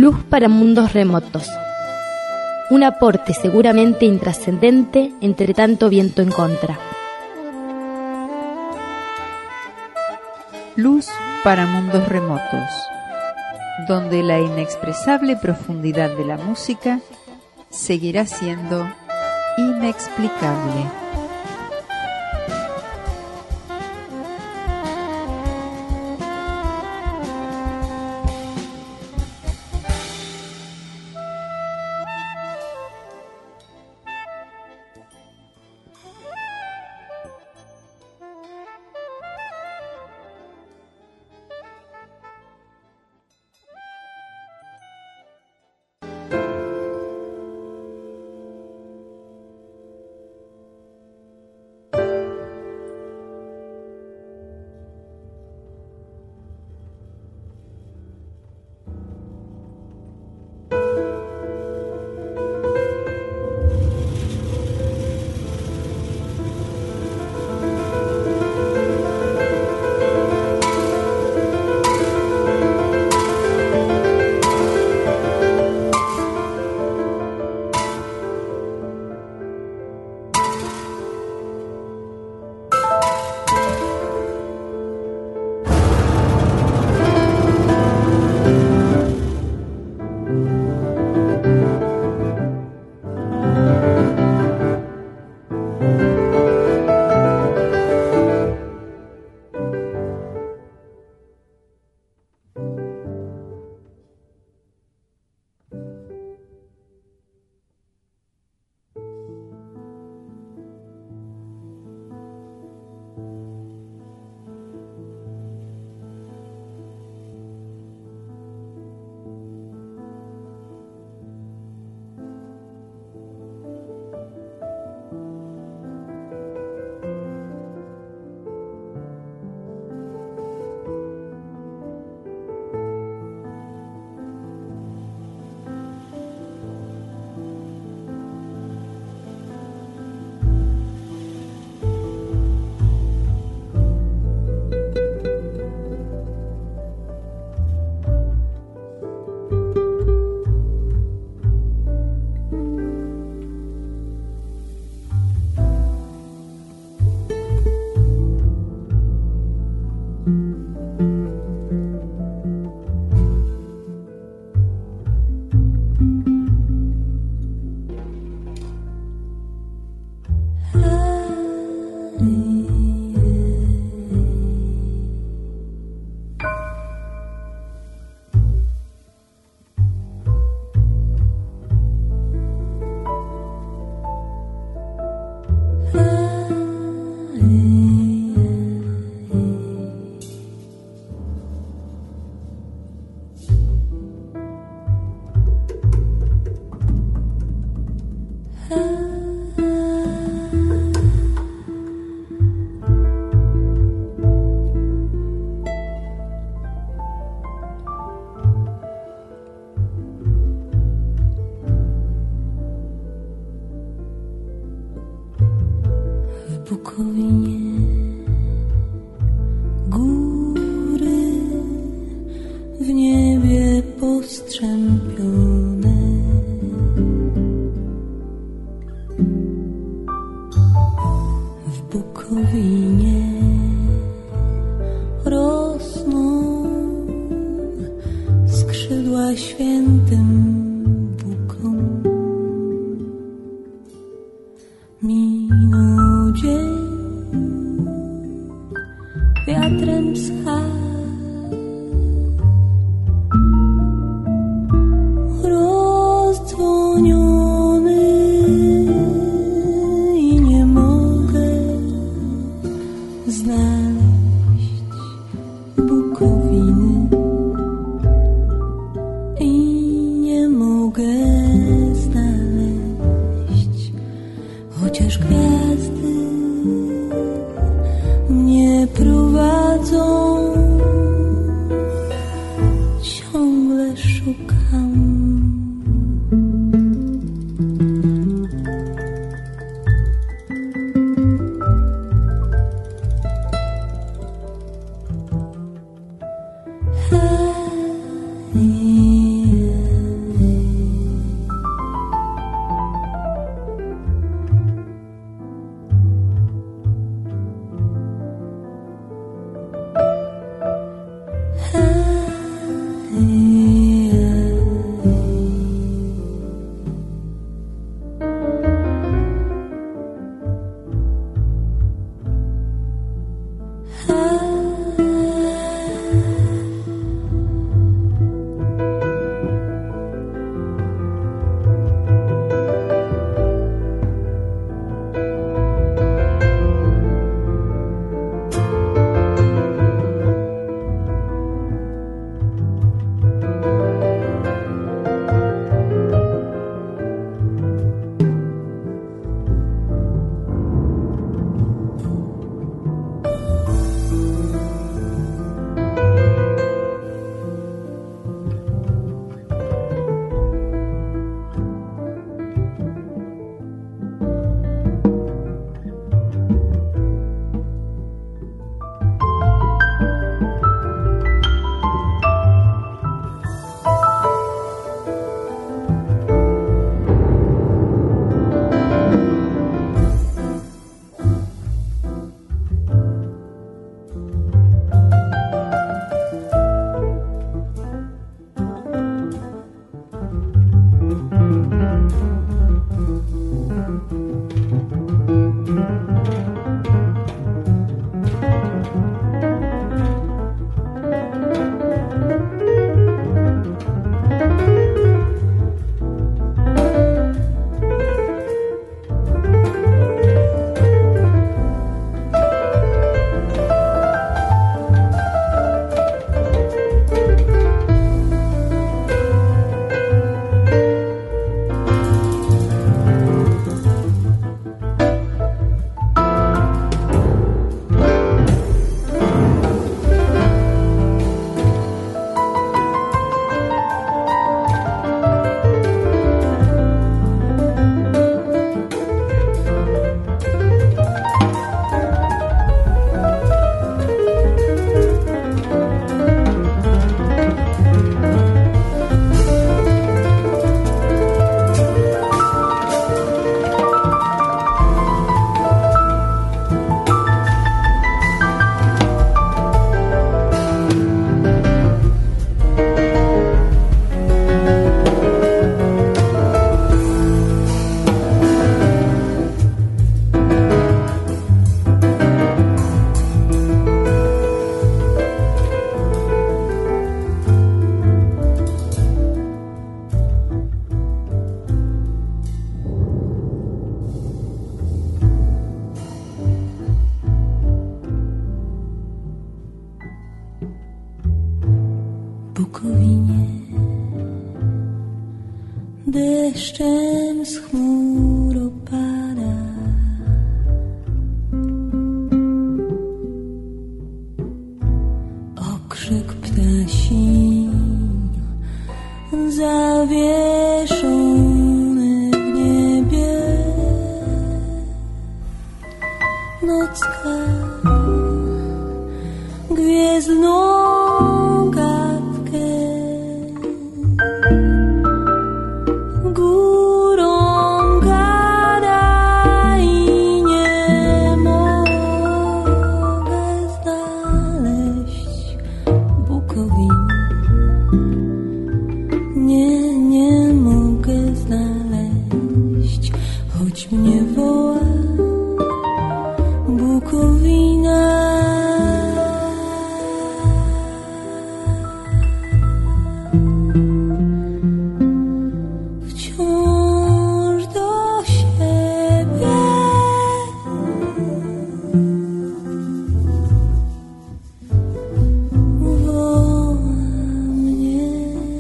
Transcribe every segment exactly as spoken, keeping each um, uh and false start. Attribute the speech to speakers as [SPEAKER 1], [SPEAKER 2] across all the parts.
[SPEAKER 1] Luz para mundos remotos. Un aporte seguramente intrascendente entre tanto viento en contra.
[SPEAKER 2] Luz para mundos remotos, donde la inexpresable profundidad de la música seguirá siendo inexplicable.
[SPEAKER 3] deszczem z chmur opada. Okrzyk ptasi zawieszony w niebie. Nocka gwiezdną gadkę górą gada i nie mogę znaleźć Bukowiny. Nie, nie mogę znaleźć, choć mnie woła Bukowina. Wciąż do siebie woła mnie.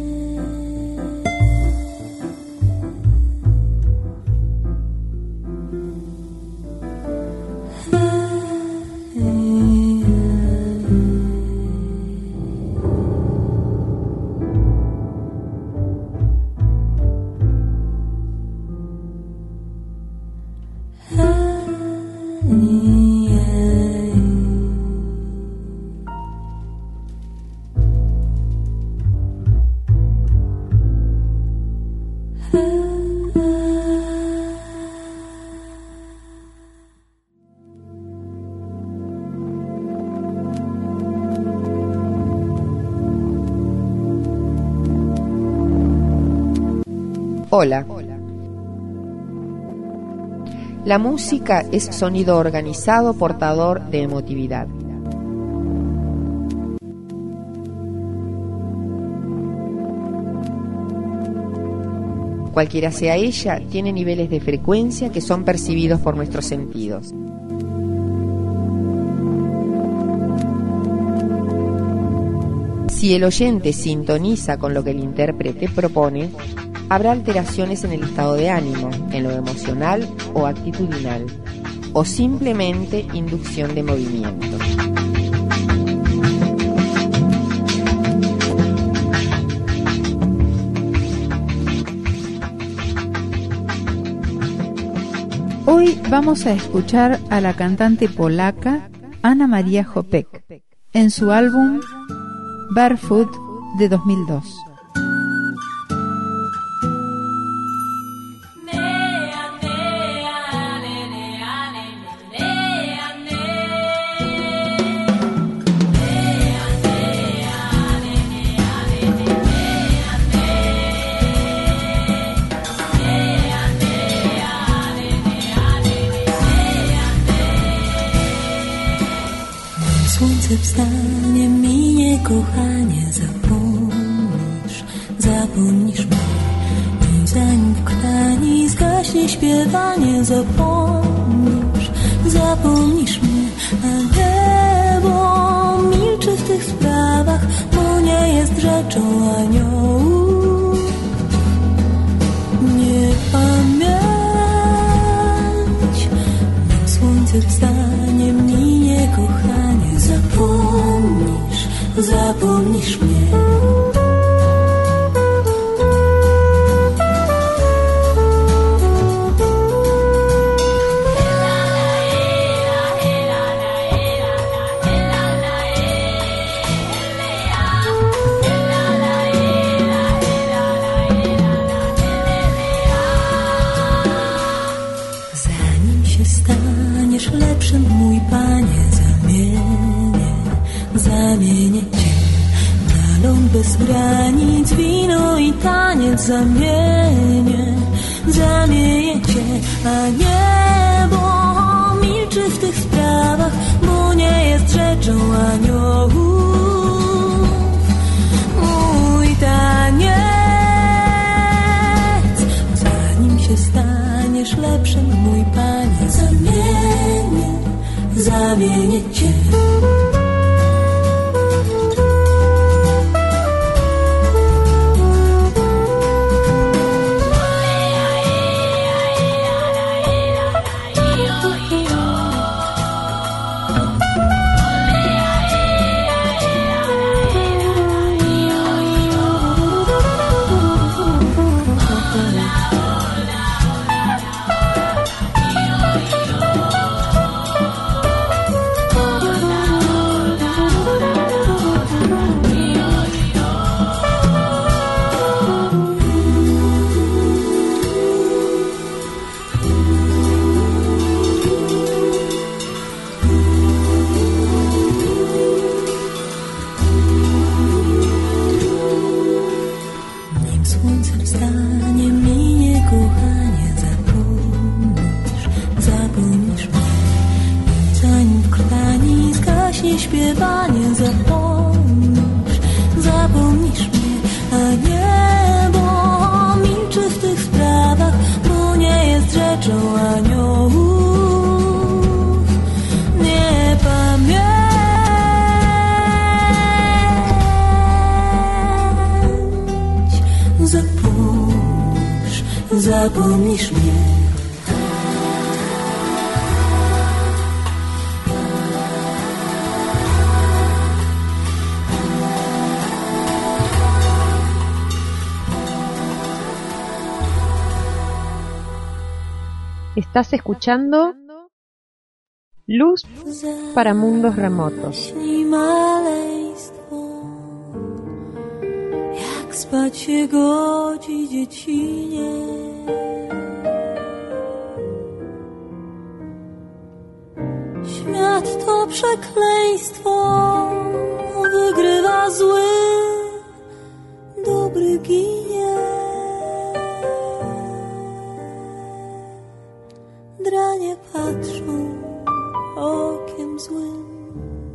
[SPEAKER 4] Hola. La música es sonido organizado portador de emotividad. Cualquiera sea ella, tiene niveles de frecuencia que son percibidos por nuestros sentidos. Si el oyente sintoniza con lo que el intérprete propone, habrá alteraciones en el estado de ánimo, en lo emocional o actitudinal, o simplemente inducción de movimiento.
[SPEAKER 2] Hoy vamos a escuchar a la cantante polaca Anna Maria Hopek en su álbum Barefoot de dos mil dos.
[SPEAKER 3] Słońce wstanie, minie kochanie, zapomnisz, zapomnisz mnie. I zanim w krani zgaśnie śpiewanie, zapomnisz, zapomnisz mnie. A niebo milczy w tych sprawach, bo nie jest rzeczą aniołów. Nie pamięć, nim słońce wstanie, minie kochanie, zapomnisz, zapomnisz mnie. Zanim się staniesz lepszym, mój Panie, zamienię, zamienię Cię na ląd bez granic, wino i taniec, zamienię, zamienię Cię, a niebo milczy w tych sprawach, bo nie jest rzeczą aniołów. Mój taniec, zanim się staniesz lepszym, mój Panie, zamienię, zamienię Cię. śpiewanie zapomnisz, zapomnisz mnie, a niebo milczy w tych sprawach, bo nie jest rzeczą aniołów. Nie pamięć, zapomnisz, zapomnisz mnie.
[SPEAKER 5] Estás escuchando Luz para Mundos Remotos.
[SPEAKER 3] Jak spać się godzi dziecinie, świat to przekleństwo, wygrywa zły, dobry ginie. Dranie patrzą okiem złym,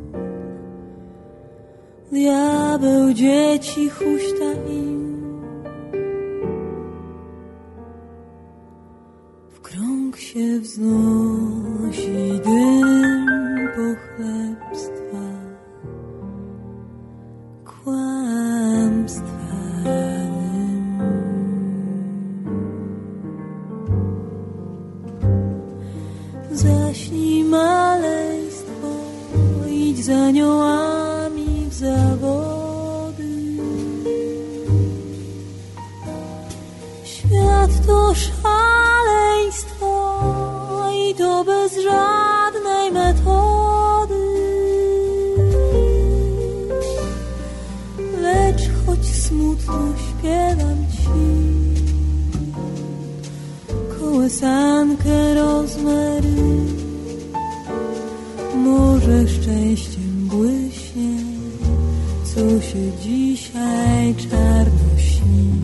[SPEAKER 3] diabeł dzieci huśta im. W krąg się wznosi dym pochlebstwa, kłamstwa. Zaśnij maleństwo, idź za aniołami w zawody. Świat to szaleństwo i to bez żadnej metody. Lecz choć smutno śpiewam ci kołysankę rozmary, może szczęściem błyśnie, co się dzisiaj czarno śni.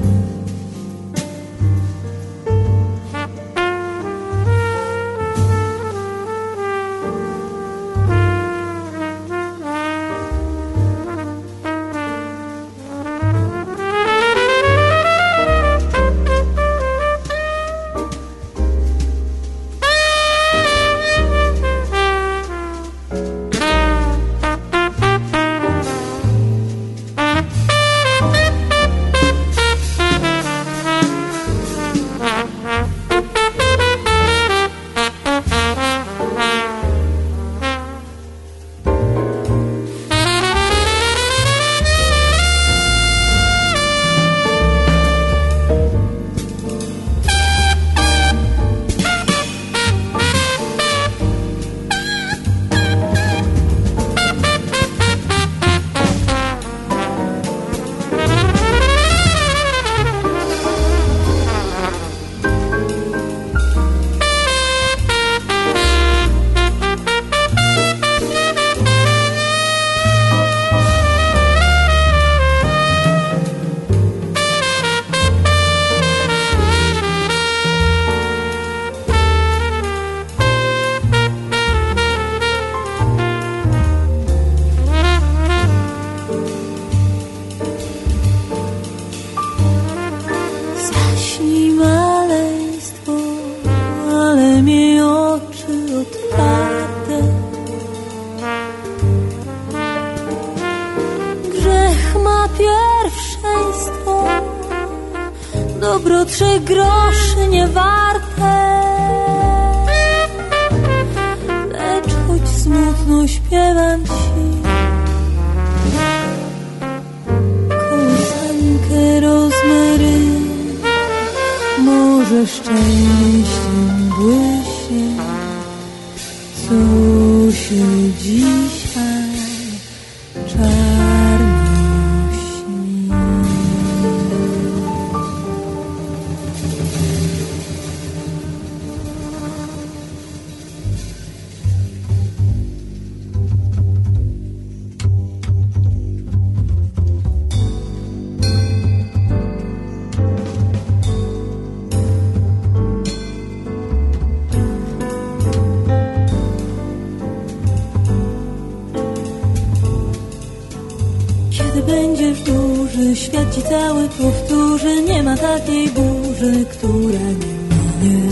[SPEAKER 3] Dobro trzech groszy nie warte, lecz choć smutno śpiewam ci kołysankę rozmary, może szczęściem błyśnie, co się dzisiaj czarno śni. świat ci cały powtórzy. Nie ma takiej burzy, która nie minie.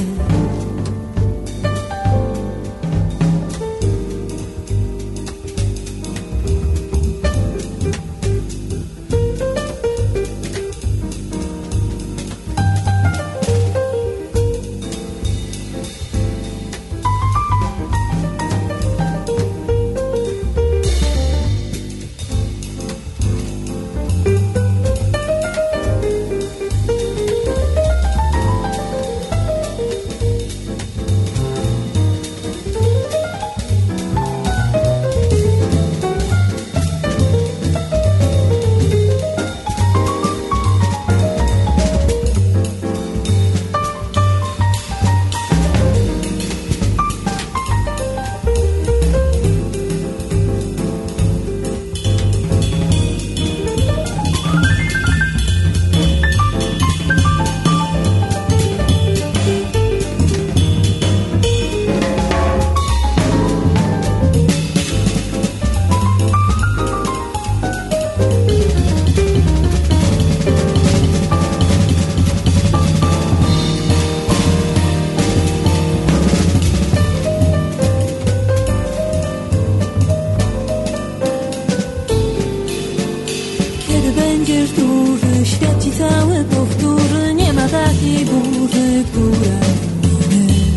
[SPEAKER 3] Będziesz duży, świat ci cały powtórzy. Nie ma takiej burzy, która nie minie.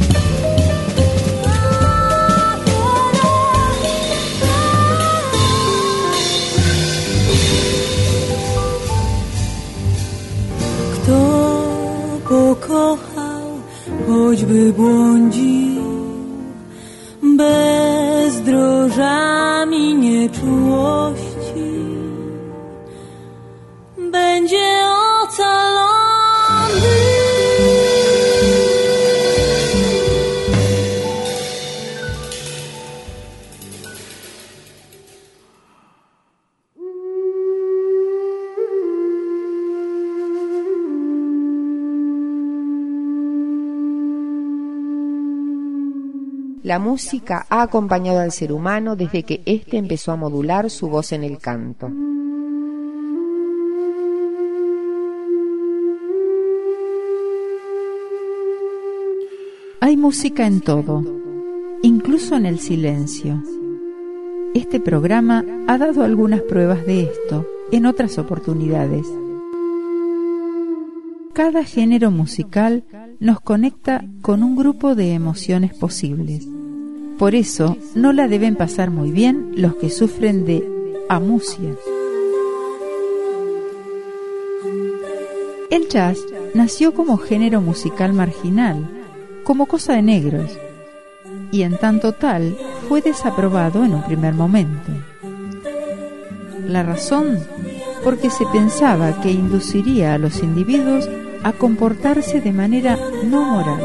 [SPEAKER 3] Kto pokochał, choćby błądził, bezdrożami nieczułości, będzie ocalony.
[SPEAKER 4] La música ha acompañado al ser humano desde que éste empezó a modular su voz en el canto.
[SPEAKER 2] Hay música en todo, incluso en el silencio. Este programa ha dado algunas pruebas de esto en otras oportunidades. Cada género musical nos conecta con un grupo de emociones posibles. Por eso no la deben pasar muy bien los que sufren de amusia. El jazz nació como género musical marginal, como cosa de negros, y en tanto tal fue desaprobado en un primer momento. La razón, porque se pensaba que induciría a los individuos a comportarse de manera no moral.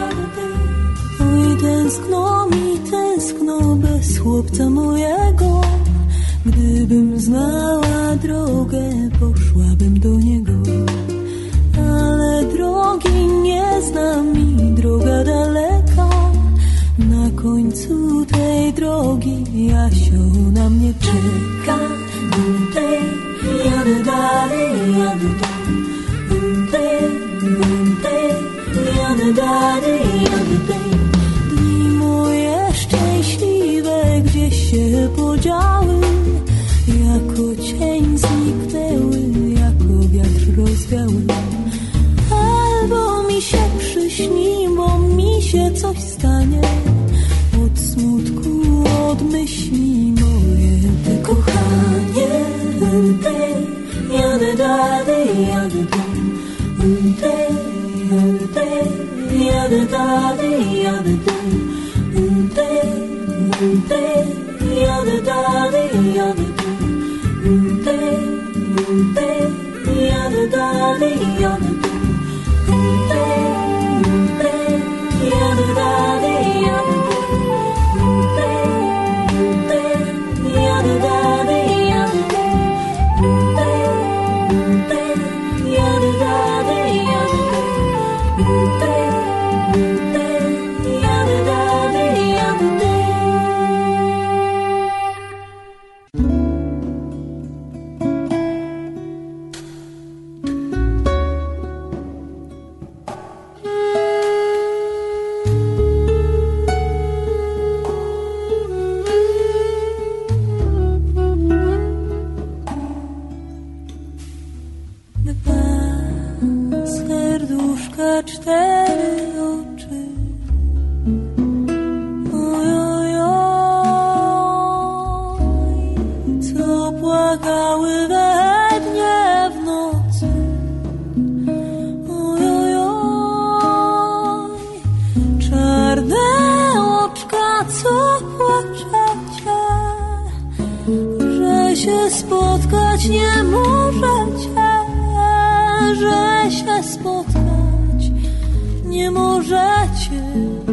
[SPEAKER 3] Tęskno mi, tęskno bez chłopca mojego. Gdybym znała drogę, poszłabym do niego. Ale drogi nie znam i droga daleka. Na końcu tej drogi Jasio na mnie czeka. Tej, jadę dalej, jadę dalej. Tej, jadę dalej, jadę dalej. Dni moje szczęśliwe gdzieś się podziały. Jako cień zniknęły, jako wiatr rozwiały. Albo mi się przyśni, bo mi się coś stanie. Od smutku, od myśli moje te kochanie. Tej, jadę dalej, jadę dalej. Tej, tej, jadę dalej, jadę dalej. Tej, tej, jadę dalej, jadę dalej. Tej, tej, jadę dalej, jadę dalej. czarne oczka, co płaczecie, że się spotkać nie możecie, że się spotkać nie możecie.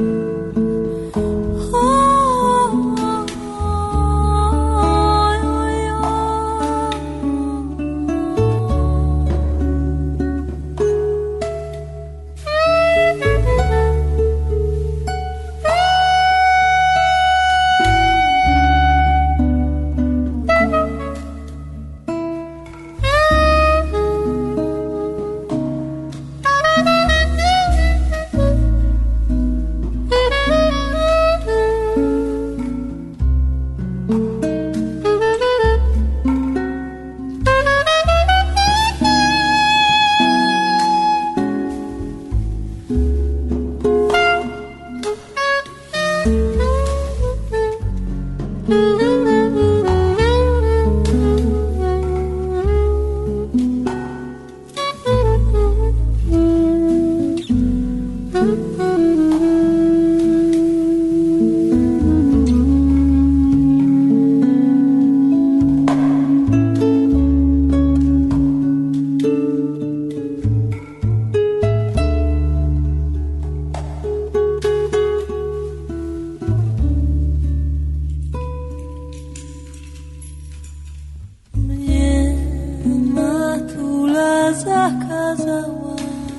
[SPEAKER 3] Zakazała,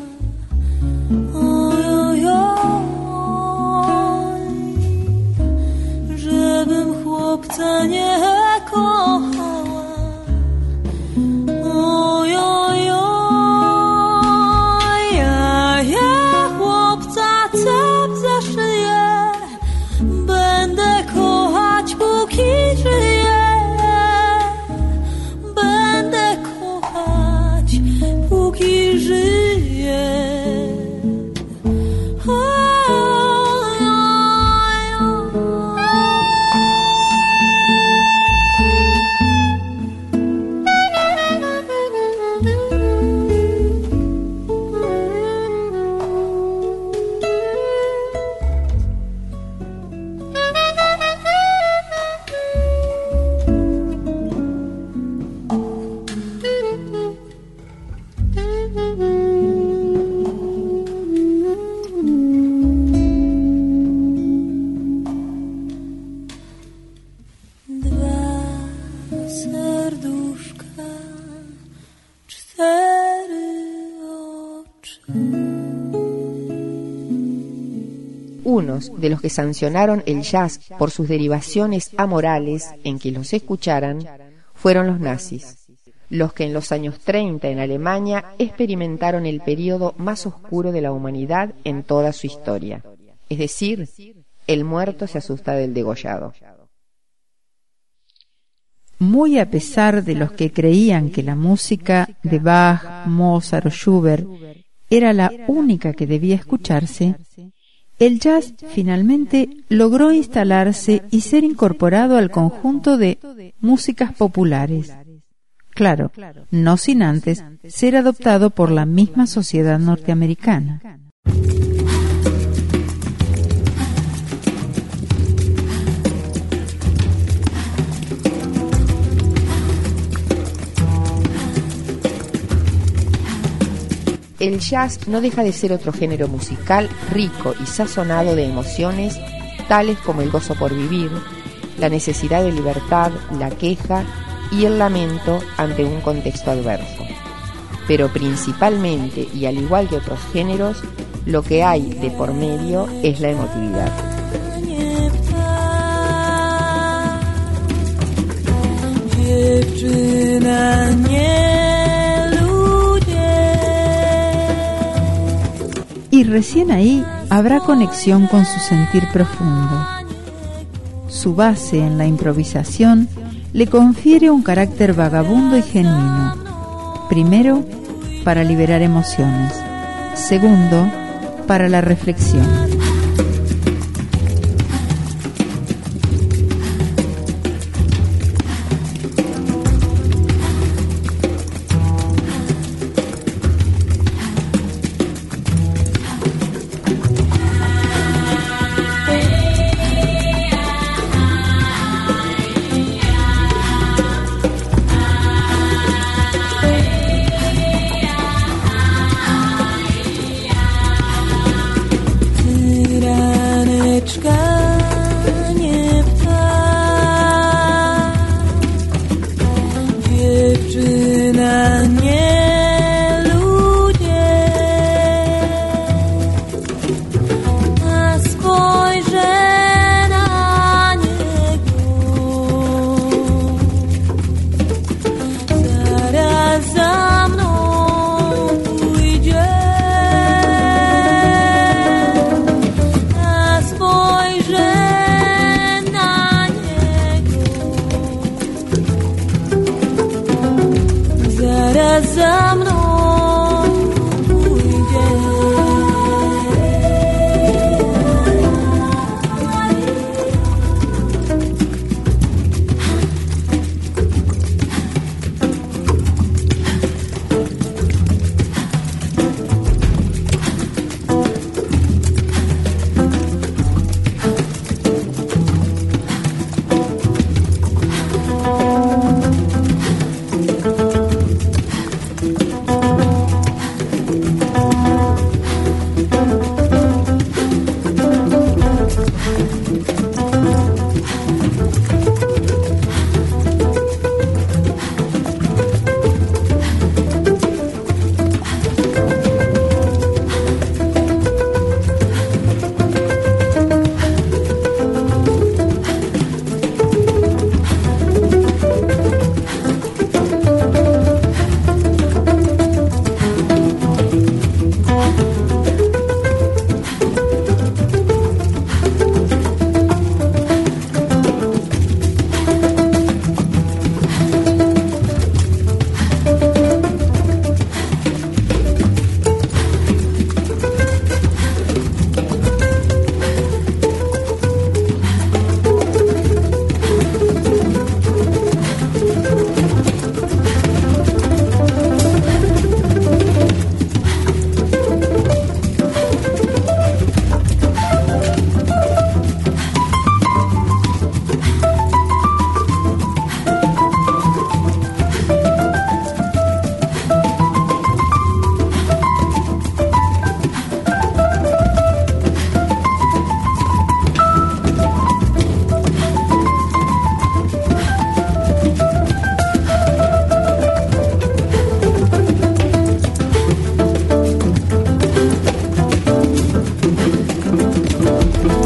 [SPEAKER 3] oj, oj, oj, żebym chłopca nie kochała, oj, oj, oj, ja, ja chłopca cep za szyję, będę kochać póki żyję, będę kochać póki żyje. Oj, oj, oj.
[SPEAKER 4] Unos de los que sancionaron el jazz por sus derivaciones amorales en que los escucharan fueron los nazis, los que en los años treinta en Alemania experimentaron el periodo más oscuro de la humanidad en toda su historia, es decir, el muerto se asusta del degollado.
[SPEAKER 2] Muy a pesar de los que creían que la música de Bach, Mozart o Schubert era la única que debía escucharse, el jazz finalmente logró instalarse y ser incorporado al conjunto de músicas populares. Claro, no sin antes ser adoptado por la misma sociedad norteamericana.
[SPEAKER 4] El jazz no deja de ser otro género musical rico y sazonado de emociones tales como el gozo por vivir, la necesidad de libertad, la queja y el lamento ante un contexto adverso. Pero principalmente, y al igual que otros géneros, lo que hay de por medio es la emotividad.
[SPEAKER 2] Y recién ahí habrá conexión con su sentir profundo. Su base en la improvisación le confiere un carácter vagabundo y genuino. Primero, para liberar emociones. Segundo, para la reflexión.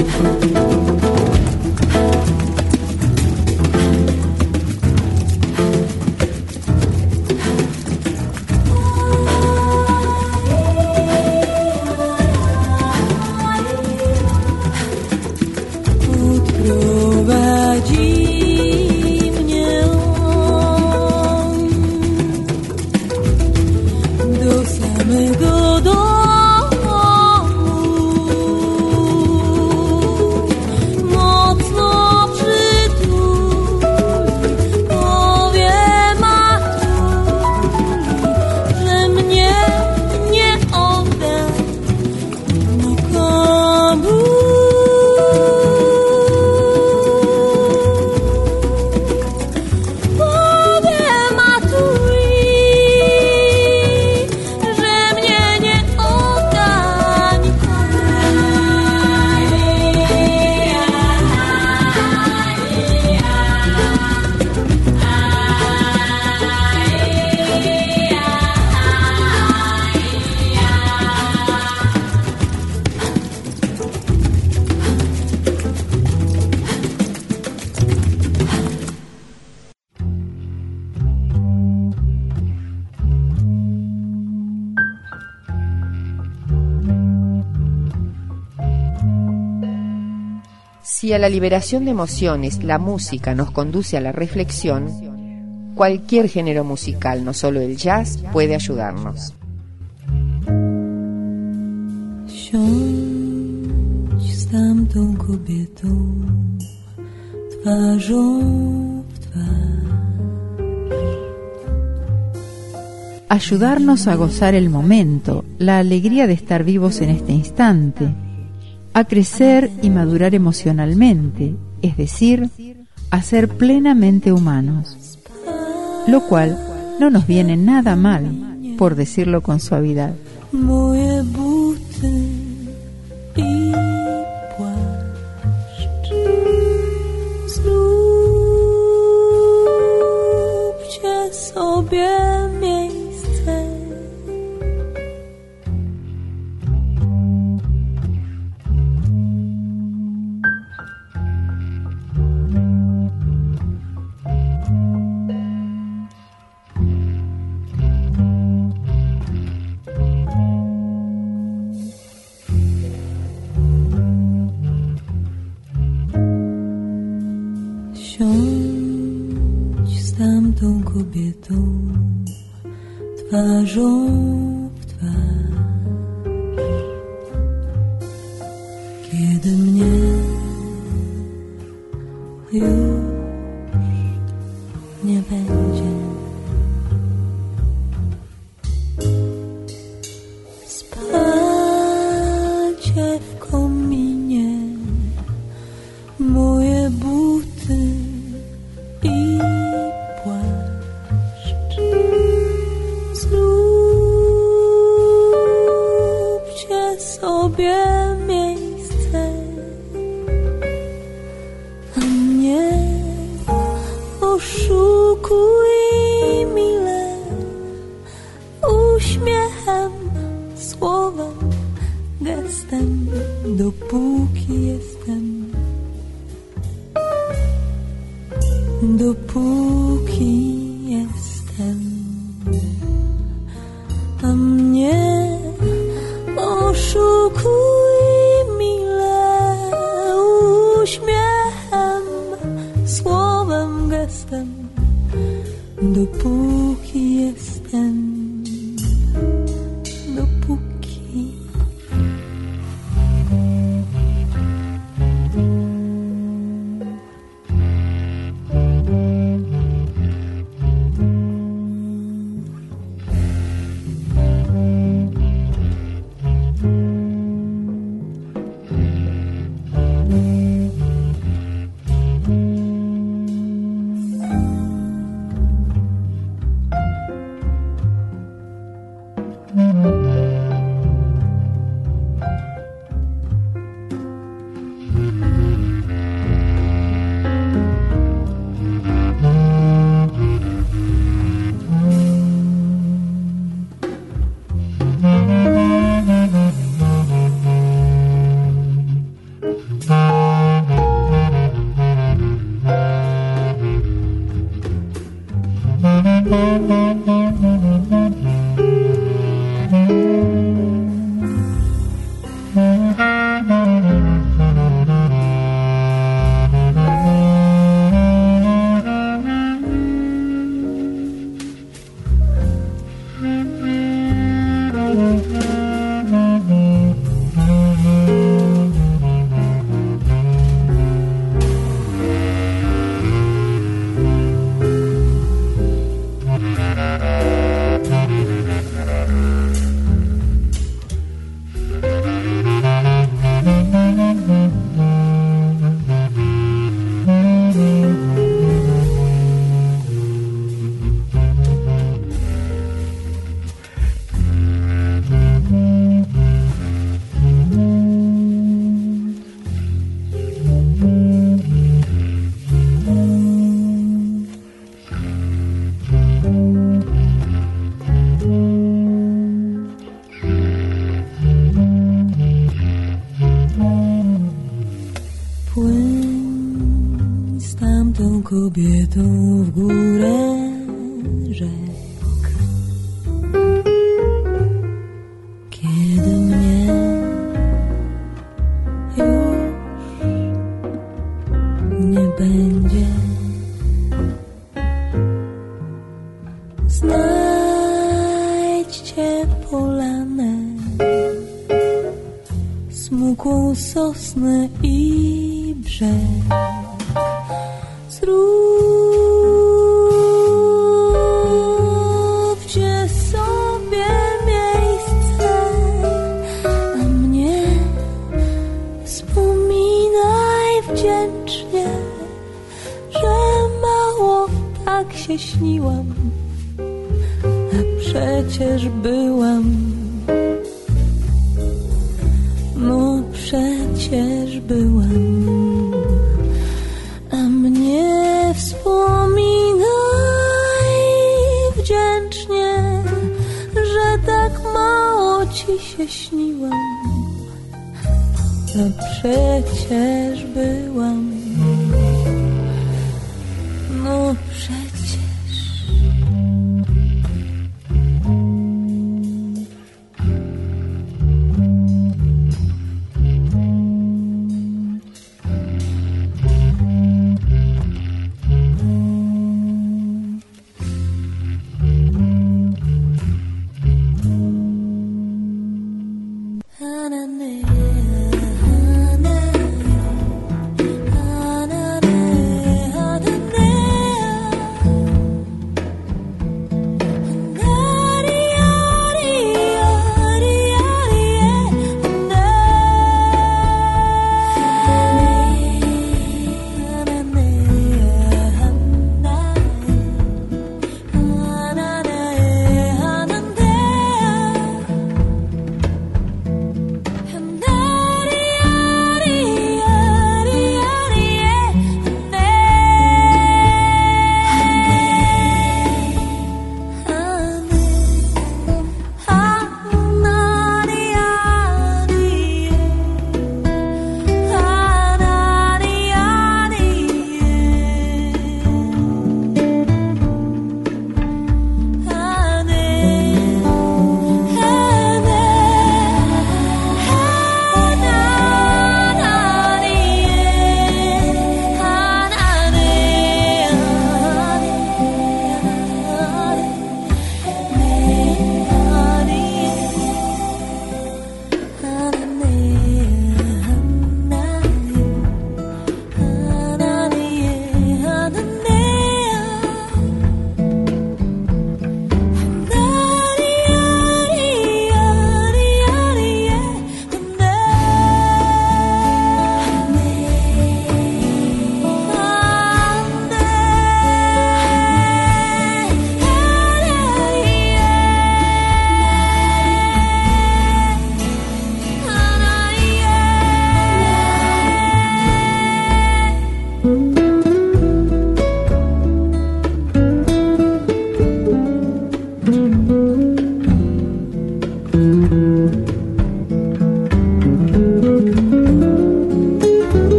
[SPEAKER 4] Si a la liberación de emociones la música nos conduce a la reflexión, cualquier género musical, no solo el jazz, puede ayudarnos.
[SPEAKER 3] Siądź z tamtą kobietą, twarzą w twarz.
[SPEAKER 2] Ayudarnos a gozar el momento, la alegría de estar vivos en este instante, a crecer y madurar emocionalmente, es decir, a ser plenamente humanos, lo cual no nos viene nada mal, por decirlo con suavidad.
[SPEAKER 3] Moje buty i płaszcz, zróbcie sobie miejsce. Siądź z tamtą kobietą, twarzą w twarz. Kiedy mnie już nie będzie, spalcie w kominie moje buty i płaszcz. Zróbcie sobie miejsce, a mnie oszukuj mile, uśmiechem, słowem, gestem, dopóki jestem. Dopóki jestem, a mnie oszukuj mile, uśmiechem, słowem, gestem, dopóki jestem, dopóki. kobietą w górę rzek. Kiedy mnie już nie będzie, znajdźcie polanę, smukłą sosnę i brzeg. Zróbcie sobie miejsce, a mnie wspominaj wdzięcznie, że mało tak się śniłam, a przecież byłam, no przecież byłam. Wspominaj wdzięcznie, że tak mało ci się śniłam, a przecież byłam, no przecież.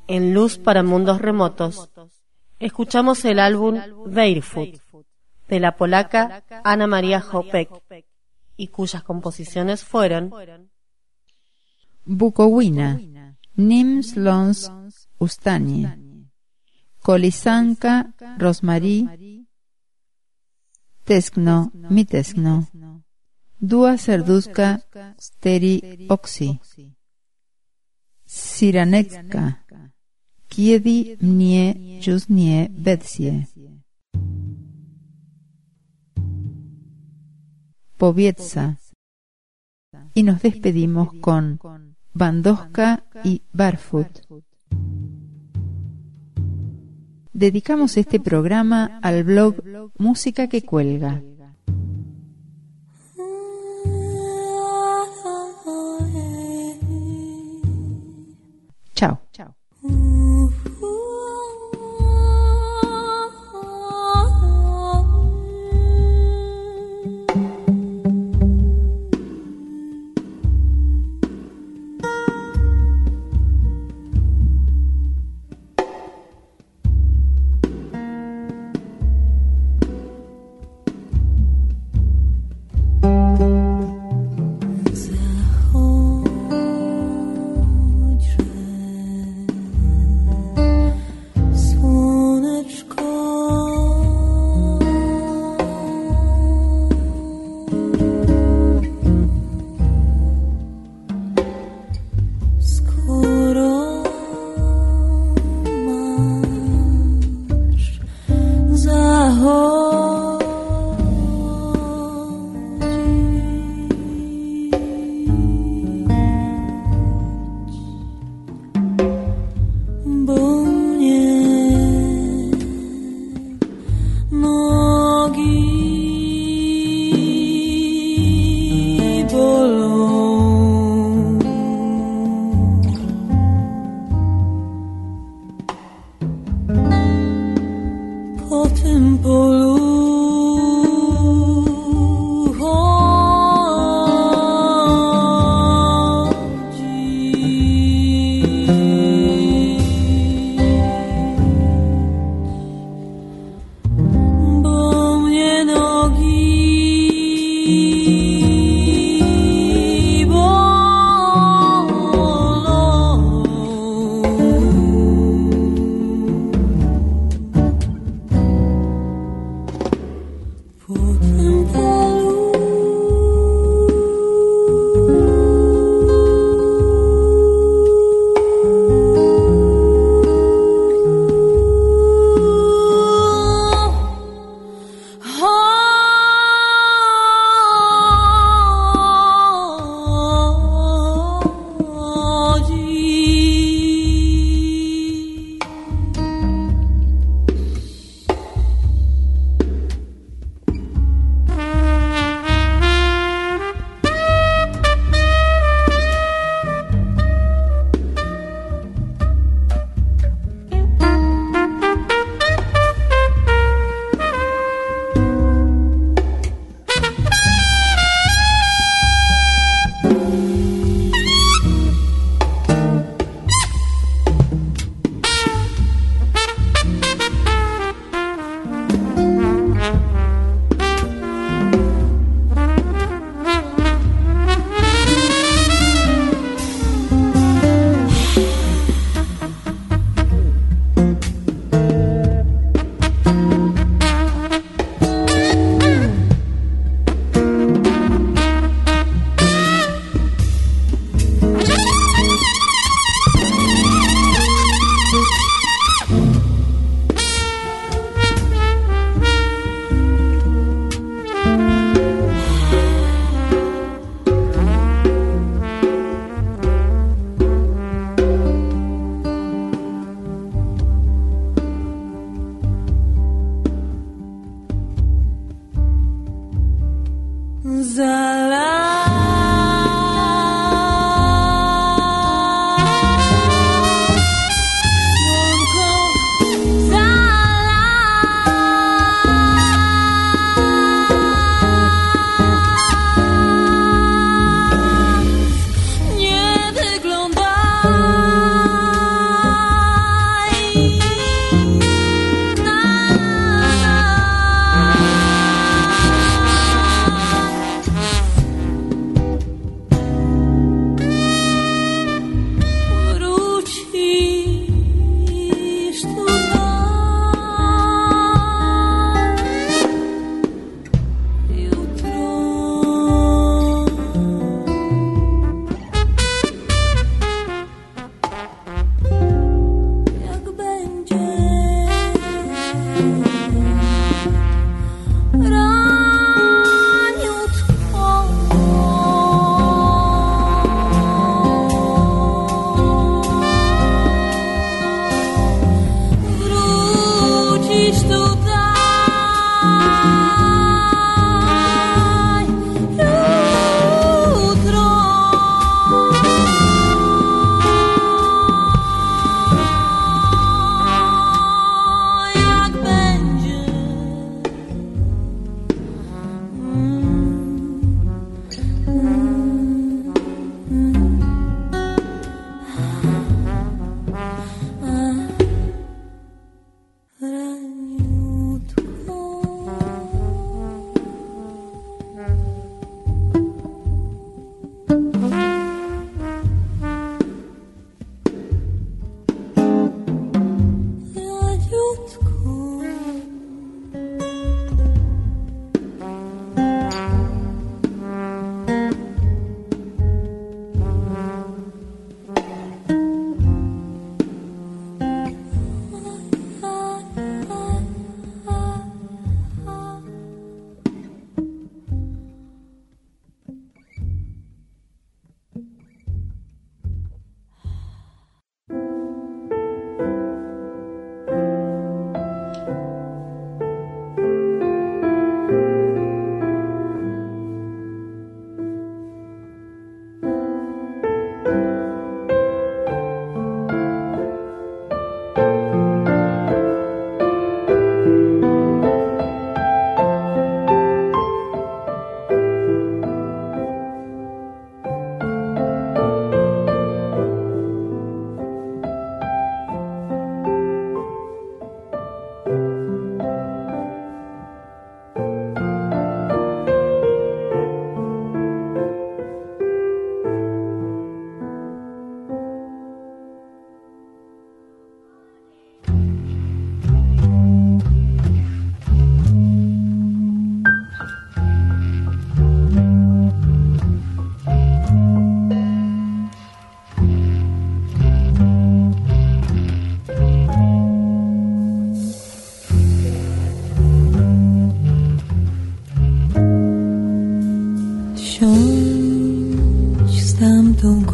[SPEAKER 6] En Luz para Mundos Remotos, escuchamos el álbum Barefoot, de la polaca Anna Maria Hopek, y cuyas composiciones fueron
[SPEAKER 2] Bukowina, Nim Slons Ustanie, Kolisanka Rosmarie, Teskno Miteskno, Dua Serduska Steri Oksi, Siranecka, Kiedi Mnie Jusnie Betsie, Povietza. Y nos despedimos con Bandoska y Barefoot. Dedicamos este programa al blog Música que Cuelga. Chao. Chao.
[SPEAKER 3] Zachodź, że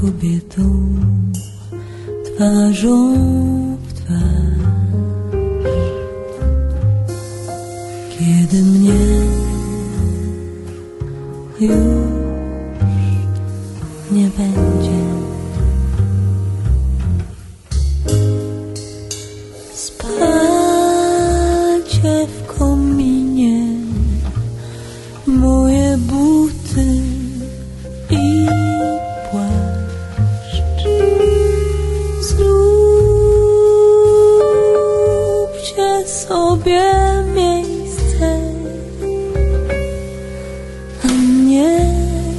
[SPEAKER 3] kobietą, twarzą w twarz. Kiedy mnie już nie będzie, spalcie w kominie moje buty i płaszcz. Zróbcie sobie miejsce, a mnie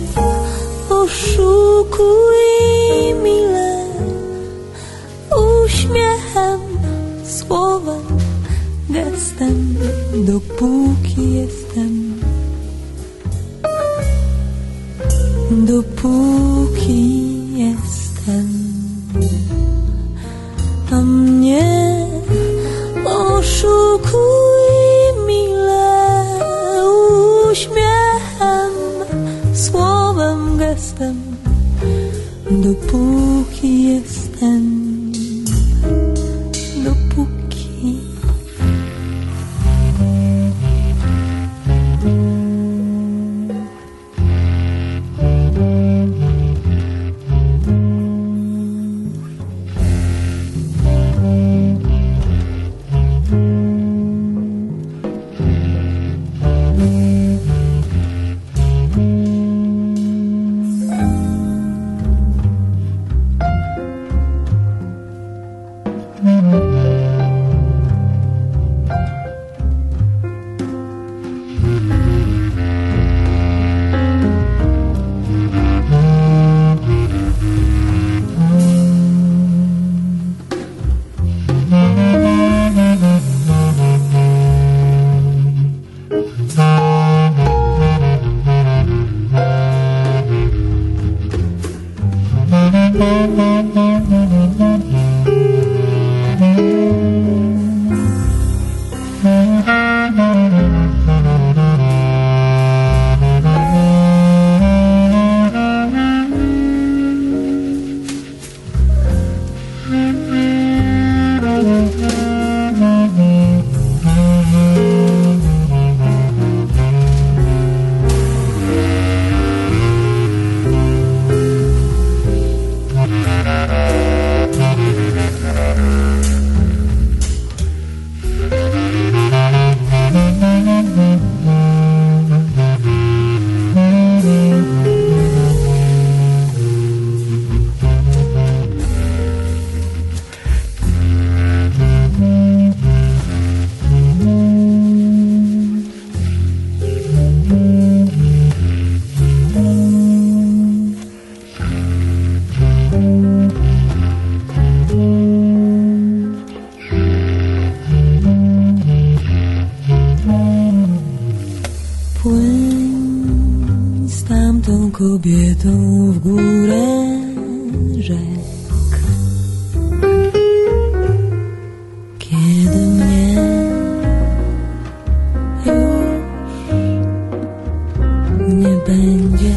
[SPEAKER 3] oszukuj mile, uśmiechem, słowem, gestem, dopóki jestem, dopóki jestem, a mnie oszukuj mile, uśmiechem, słowem, gestem, dopóki jestem, dopóki. Płyń z tamtą kobietą w górę rzek. Kiedy mnie już nie będzie,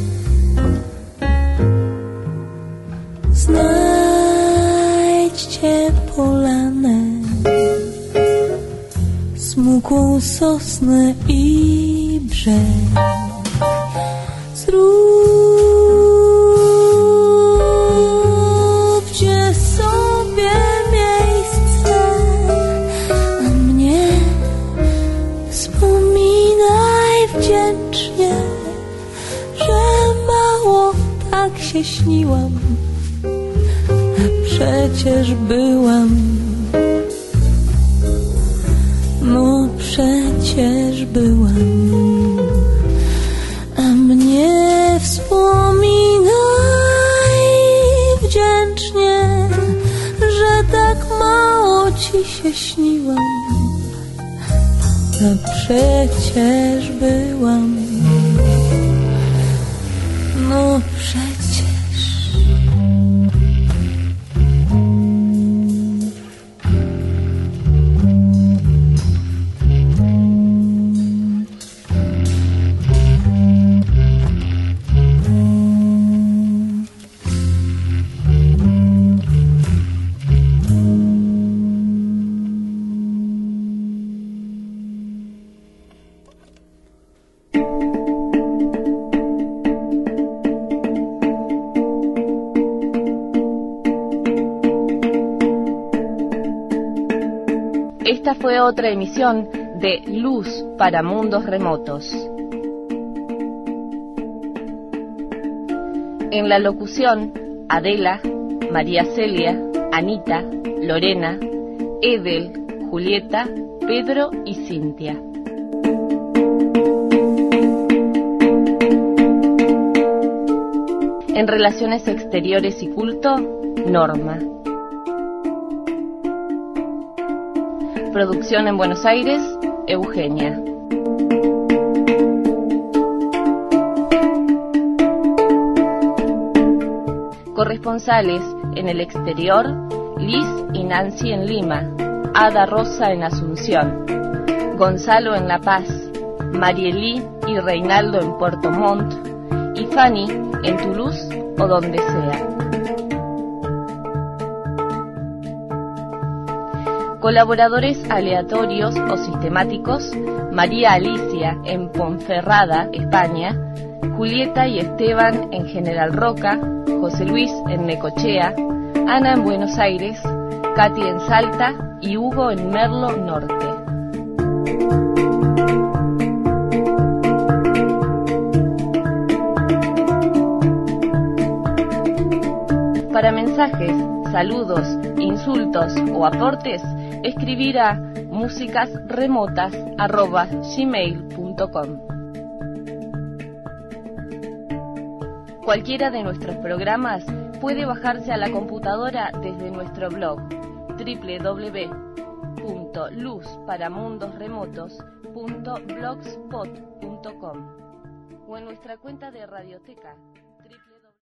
[SPEAKER 3] znajdźcie polanę, smukłą sosnę i brzeg. Zróbcie sobie miejsce, a mnie wspominaj wdzięcznie, że mało tak się śniłam, a przecież byłam. No przecież byłam, a mnie wspominaj wdzięcznie, że tak mało ci się śniłam, a przecież byłam. No przecież.
[SPEAKER 7] Esta fue otra emisión de Luz para Mundos Remotos. En la locución, Adela, María Celia, Anita, Lorena, Edel, Julieta, Pedro y Cintia. En Relaciones Exteriores y Culto, Norma. Producción en Buenos Aires, Eugenia. Corresponsales en el exterior, Liz y Nancy en Lima, Ada Rosa en Asunción, Gonzalo en La Paz, Marielí y Reinaldo en Puerto Montt y Fanny en Toulouse o donde sea. Colaboradores aleatorios o sistemáticos, María Alicia en Ponferrada, España, Julieta y Esteban en General Roca, José Luis en Necochea, Ana en Buenos Aires, Katy en Salta y Hugo en Merlo Norte. Para mensajes, saludos, insultos o aportes, escribir a musicasremotas arroba gmail punto com. Cualquiera de nuestros programas puede bajarse a la computadora desde nuestro blog doble u doble u doble u punto luz para mundos remotos punto blogspot punto com o en nuestra cuenta de Radioteca.